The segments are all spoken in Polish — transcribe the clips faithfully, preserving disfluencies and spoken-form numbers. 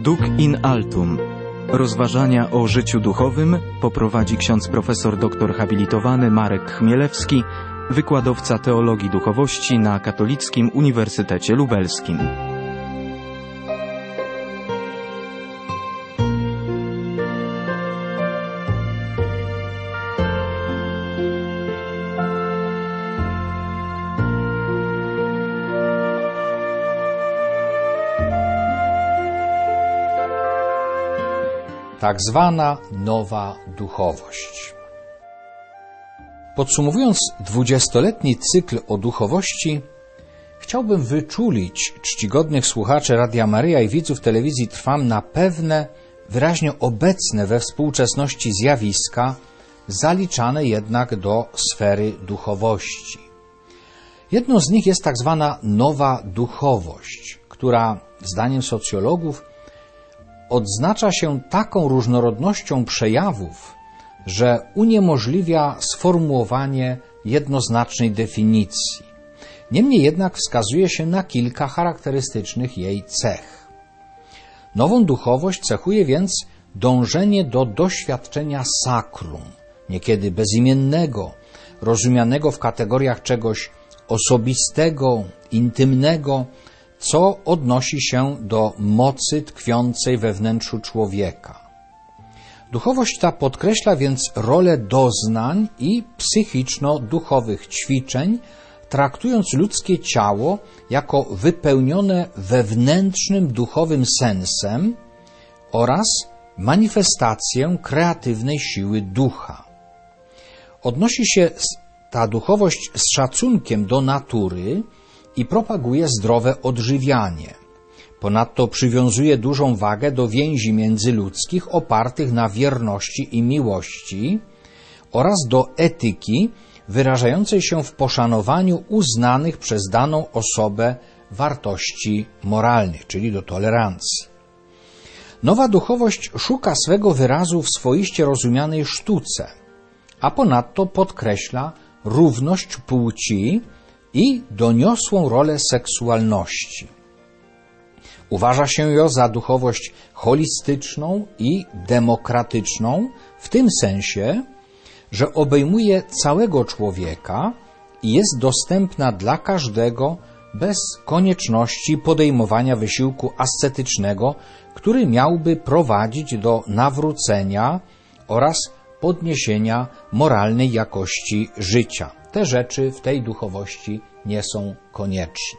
Duc in altum. Rozważania o życiu duchowym poprowadzi ksiądz profesor doktor habilitowany Marek Chmielewski, wykładowca teologii duchowości na Katolickim Uniwersytecie Lubelskim. Tak zwana nowa duchowość. Podsumowując dwudziestoletni cykl o duchowości, chciałbym wyczulić czcigodnych słuchaczy Radia Maryja i widzów telewizji Trwam na pewne, wyraźnie obecne we współczesności zjawiska, zaliczane jednak do sfery duchowości. Jedną z nich jest tak zwana nowa duchowość, która, zdaniem socjologów, odznacza się taką różnorodnością przejawów, że uniemożliwia sformułowanie jednoznacznej definicji. Niemniej jednak wskazuje się na kilka charakterystycznych jej cech. Nową duchowość cechuje więc dążenie do doświadczenia sakrum, niekiedy bezimiennego, rozumianego w kategoriach czegoś osobistego, intymnego, co odnosi się do mocy tkwiącej we wnętrzu człowieka. Duchowość ta podkreśla więc rolę doznań i psychiczno-duchowych ćwiczeń, traktując ludzkie ciało jako wypełnione wewnętrznym duchowym sensem oraz manifestację kreatywnej siły ducha. Odnosi się ta duchowość z szacunkiem do natury i propaguje zdrowe odżywianie. Ponadto przywiązuje dużą wagę do więzi międzyludzkich opartych na wierności i miłości oraz do etyki wyrażającej się w poszanowaniu uznanych przez daną osobę wartości moralnych, czyli do tolerancji. Nowa duchowość szuka swego wyrazu w swoiście rozumianej sztuce, a ponadto podkreśla równość płci i doniosłą rolę seksualności. Uważa się ją za duchowość holistyczną i demokratyczną w tym sensie, że obejmuje całego człowieka i jest dostępna dla każdego bez konieczności podejmowania wysiłku ascetycznego, który miałby prowadzić do nawrócenia oraz podniesienia moralnej jakości życia. Te rzeczy w tej duchowości nie są konieczne.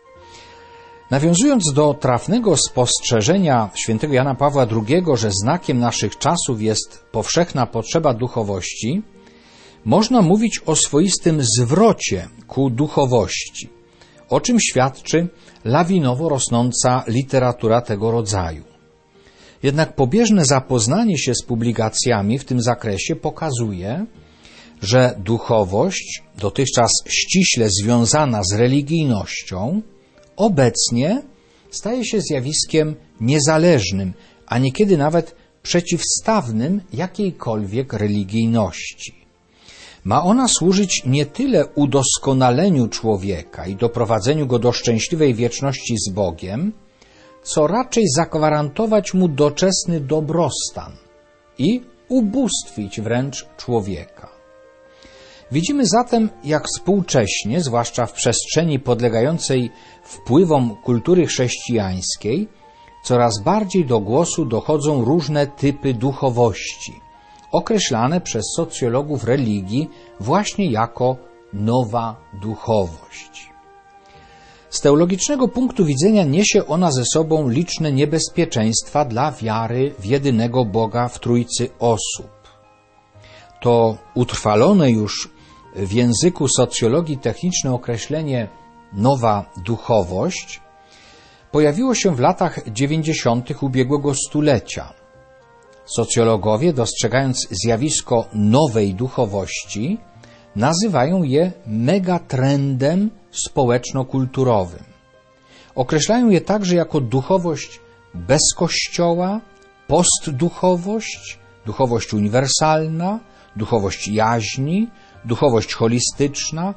Nawiązując do trafnego spostrzeżenia świętego Jana Pawła drugiego, że znakiem naszych czasów jest powszechna potrzeba duchowości, można mówić o swoistym zwrocie ku duchowości, o czym świadczy lawinowo rosnąca literatura tego rodzaju. Jednak pobieżne zapoznanie się z publikacjami w tym zakresie pokazuje, że duchowość, dotychczas ściśle związana z religijnością, obecnie staje się zjawiskiem niezależnym, a niekiedy nawet przeciwstawnym jakiejkolwiek religijności. Ma ona służyć nie tyle udoskonaleniu człowieka i doprowadzeniu go do szczęśliwej wieczności z Bogiem, co raczej zagwarantować mu doczesny dobrostan i ubóstwić wręcz człowieka. Widzimy zatem, jak współcześnie, zwłaszcza w przestrzeni podlegającej wpływom kultury chrześcijańskiej, coraz bardziej do głosu dochodzą różne typy duchowości, określane przez socjologów religii właśnie jako nowa duchowość. Z teologicznego punktu widzenia niesie ona ze sobą liczne niebezpieczeństwa dla wiary w jedynego Boga w trójcy osób. To utrwalone już w języku socjologii techniczne określenie nowa duchowość pojawiło się w latach dziewięćdziesiątych ubiegłego stulecia. Socjologowie, dostrzegając zjawisko nowej duchowości, nazywają je megatrendem społeczno-kulturowym. Określają je także jako duchowość bez kościoła, postduchowość, duchowość uniwersalna, duchowość jaźni, duchowość holistyczna,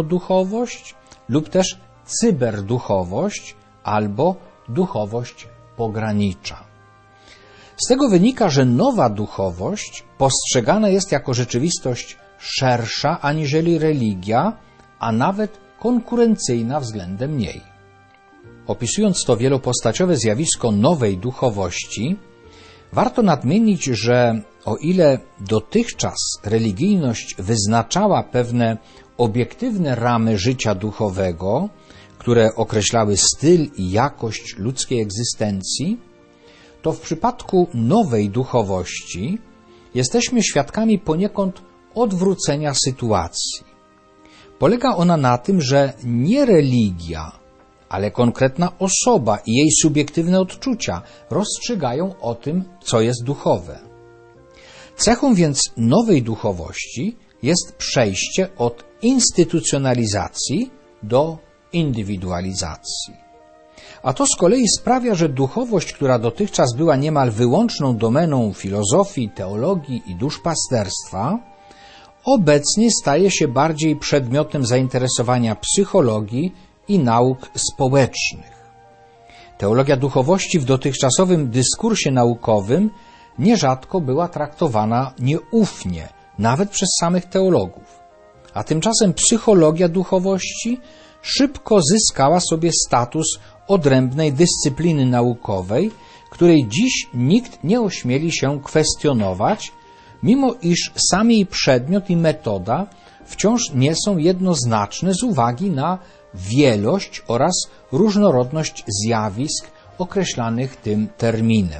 technoduchowość lub też cyberduchowość albo duchowość pogranicza. Z tego wynika, że nowa duchowość postrzegana jest jako rzeczywistość szersza aniżeli religia, a nawet konkurencyjna względem niej. Opisując to wielopostaciowe zjawisko nowej duchowości, warto nadmienić, że o ile dotychczas religijność wyznaczała pewne obiektywne ramy życia duchowego, które określały styl i jakość ludzkiej egzystencji, to w przypadku nowej duchowości jesteśmy świadkami poniekąd odwrócenia sytuacji. Polega ona na tym, że nie religia, ale konkretna osoba i jej subiektywne odczucia rozstrzygają o tym, co jest duchowe. Cechą więc nowej duchowości jest przejście od instytucjonalizacji do indywidualizacji. A to z kolei sprawia, że duchowość, która dotychczas była niemal wyłączną domeną filozofii, teologii i duszpasterstwa, obecnie staje się bardziej przedmiotem zainteresowania psychologii i nauk społecznych. Teologia duchowości w dotychczasowym dyskursie naukowym nierzadko była traktowana nieufnie, nawet przez samych teologów. A tymczasem psychologia duchowości szybko zyskała sobie status odrębnej dyscypliny naukowej, której dziś nikt nie ośmieli się kwestionować, mimo iż sam jej przedmiot i metoda wciąż nie są jednoznaczne z uwagi na wielość oraz różnorodność zjawisk określanych tym terminem.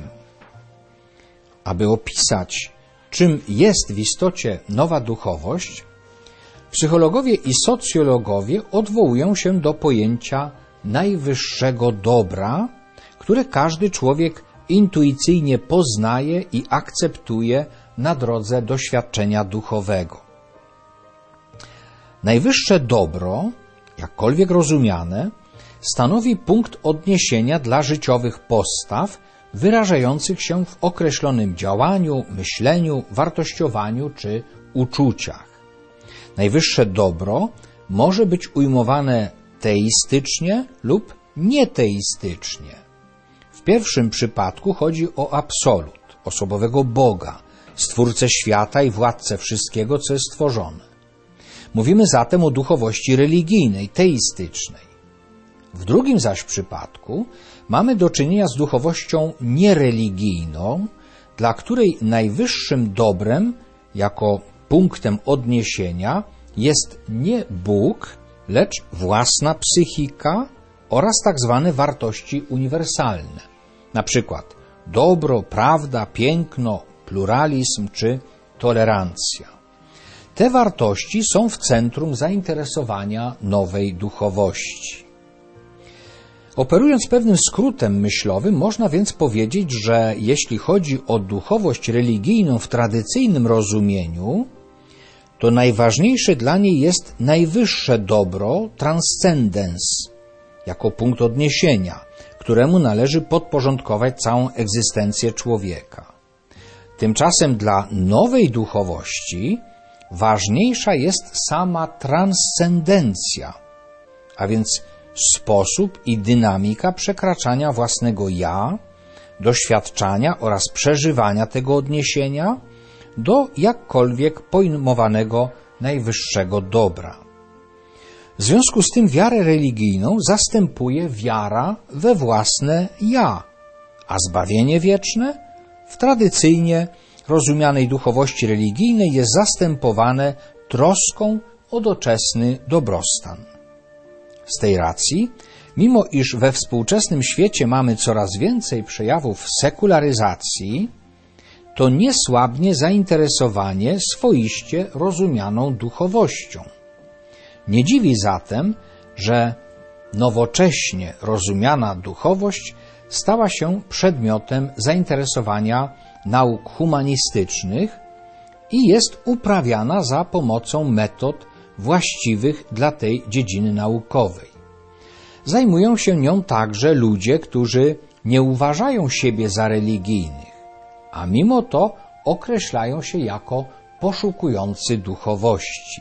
Aby opisać, czym jest w istocie nowa duchowość, psychologowie i socjologowie odwołują się do pojęcia najwyższego dobra, które każdy człowiek intuicyjnie poznaje i akceptuje na drodze doświadczenia duchowego. Najwyższe dobro, jakkolwiek rozumiane, stanowi punkt odniesienia dla życiowych postaw wyrażających się w określonym działaniu, myśleniu, wartościowaniu czy uczuciach. Najwyższe dobro może być ujmowane teistycznie lub nieteistycznie. W pierwszym przypadku chodzi o absolut, osobowego Boga, Stwórcę świata i Władcę wszystkiego, co jest stworzone. Mówimy zatem o duchowości religijnej, teistycznej. W drugim zaś przypadku mamy do czynienia z duchowością niereligijną, dla której najwyższym dobrem, jako punktem odniesienia, jest nie Bóg, lecz własna psychika oraz tak zwane wartości uniwersalne, na przykład dobro, prawda, piękno, pluralizm czy tolerancja. Te wartości są w centrum zainteresowania nowej duchowości. Operując pewnym skrótem myślowym, można więc powiedzieć, że jeśli chodzi o duchowość religijną w tradycyjnym rozumieniu, to najważniejsze dla niej jest najwyższe dobro, transcendens, jako punkt odniesienia, któremu należy podporządkować całą egzystencję człowieka. Tymczasem dla nowej duchowości ważniejsza jest sama transcendencja, a więc sposób i dynamika przekraczania własnego ja, doświadczania oraz przeżywania tego odniesienia do jakkolwiek pojmowanego najwyższego dobra. W związku z tym wiarę religijną zastępuje wiara we własne ja, a zbawienie wieczne w tradycyjnie rozumianej duchowości religijnej jest zastępowane troską o doczesny dobrostan. Z tej racji, mimo iż we współczesnym świecie mamy coraz więcej przejawów sekularyzacji, to nie słabnie zainteresowanie swoiście rozumianą duchowością. Nie dziwi zatem, że nowocześnie rozumiana duchowość stała się przedmiotem zainteresowania nauk humanistycznych i jest uprawiana za pomocą metod właściwych dla tej dziedziny naukowej. Zajmują się nią także ludzie, którzy nie uważają siebie za religijnych, a mimo to określają się jako poszukujący duchowości.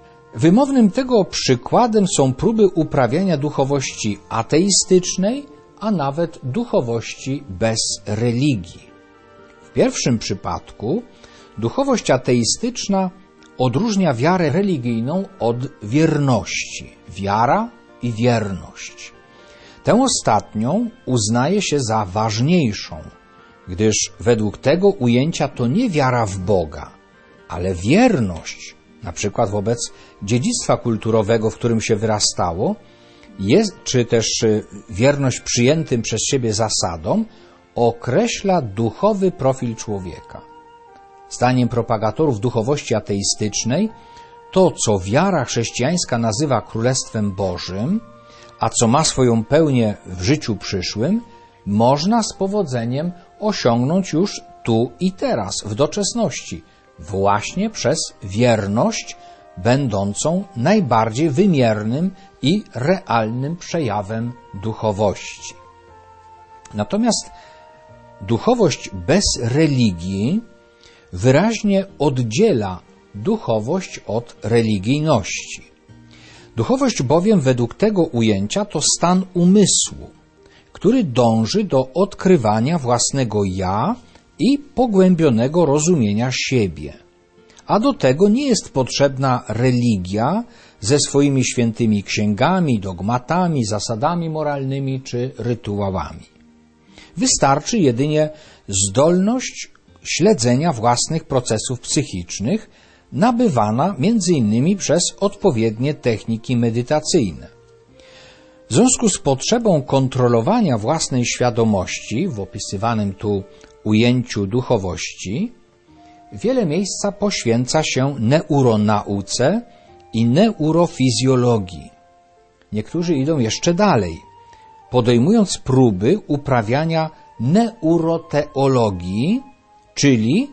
Wymownym tego przykładem są próby uprawiania duchowości ateistycznej a nawet duchowości bez religii. W pierwszym przypadku duchowość ateistyczna odróżnia wiarę religijną od wierności. Wiara i wierność. Tę ostatnią uznaje się za ważniejszą, gdyż według tego ujęcia to nie wiara w Boga, ale wierność, na przykład wobec dziedzictwa kulturowego, w którym się wyrastało, jest, czy też wierność przyjętym przez siebie zasadom, określa duchowy profil człowieka. Zdaniem propagatorów duchowości ateistycznej, to, co wiara chrześcijańska nazywa Królestwem Bożym, a co ma swoją pełnię w życiu przyszłym, można z powodzeniem osiągnąć już tu i teraz, w doczesności, właśnie przez wierność, będącą najbardziej wymiernym i realnym przejawem duchowości. Natomiast duchowość bez religii wyraźnie oddziela duchowość od religijności. Duchowość bowiem według tego ujęcia to stan umysłu, który dąży do odkrywania własnego ja i pogłębionego rozumienia siebie. A do tego nie jest potrzebna religia ze swoimi świętymi księgami, dogmatami, zasadami moralnymi czy rytuałami. Wystarczy jedynie zdolność śledzenia własnych procesów psychicznych, nabywana między innymi przez odpowiednie techniki medytacyjne. W związku z potrzebą kontrolowania własnej świadomości w opisywanym tu ujęciu duchowości, wiele miejsca poświęca się neuronauce i neurofizjologii. Niektórzy idą jeszcze dalej, podejmując próby uprawiania neuroteologii, czyli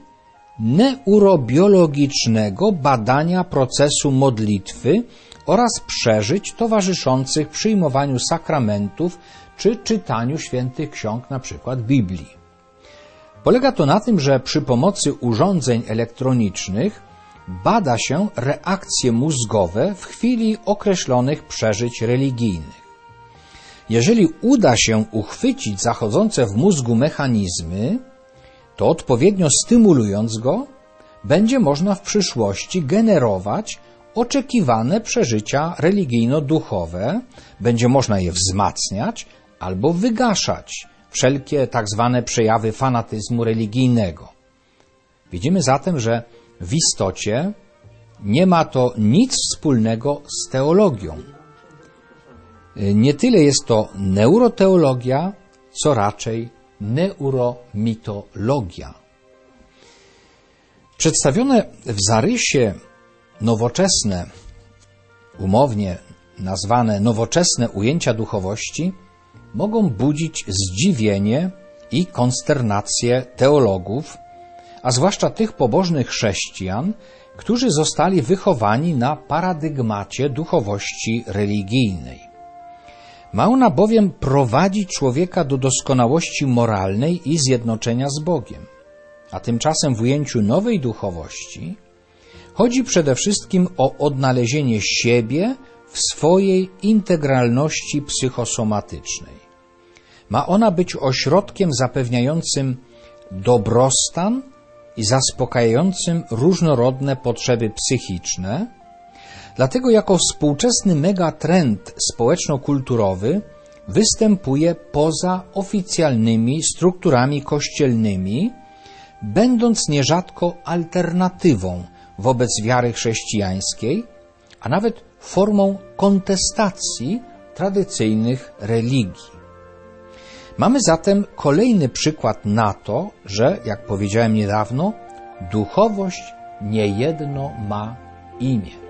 neurobiologicznego badania procesu modlitwy oraz przeżyć towarzyszących przyjmowaniu sakramentów czy czytaniu świętych ksiąg, na przykład Biblii. Polega to na tym, że przy pomocy urządzeń elektronicznych bada się reakcje mózgowe w chwili określonych przeżyć religijnych. Jeżeli uda się uchwycić zachodzące w mózgu mechanizmy, to odpowiednio stymulując go, będzie można w przyszłości generować oczekiwane przeżycia religijno-duchowe, będzie można je wzmacniać albo wygaszać, wszelkie tak zwane przejawy fanatyzmu religijnego. Widzimy zatem, że w istocie nie ma to nic wspólnego z teologią. Nie tyle jest to neuroteologia, co raczej neuromitologia. Przedstawione w zarysie nowoczesne, umownie nazwane nowoczesne ujęcia duchowości mogą budzić zdziwienie i konsternację teologów, a zwłaszcza tych pobożnych chrześcijan, którzy zostali wychowani na paradygmacie duchowości religijnej. Ma ona bowiem prowadzić człowieka do doskonałości moralnej i zjednoczenia z Bogiem. A tymczasem w ujęciu nowej duchowości chodzi przede wszystkim o odnalezienie siebie w swojej integralności psychosomatycznej. Ma ona być ośrodkiem zapewniającym dobrostan i zaspokajającym różnorodne potrzeby psychiczne. Dlatego jako współczesny megatrend społeczno-kulturowy występuje poza oficjalnymi strukturami kościelnymi, będąc nierzadko alternatywą wobec wiary chrześcijańskiej, a nawet formą kontestacji tradycyjnych religii. Mamy zatem kolejny przykład na to, że, jak powiedziałem niedawno, duchowość niejedno ma imię.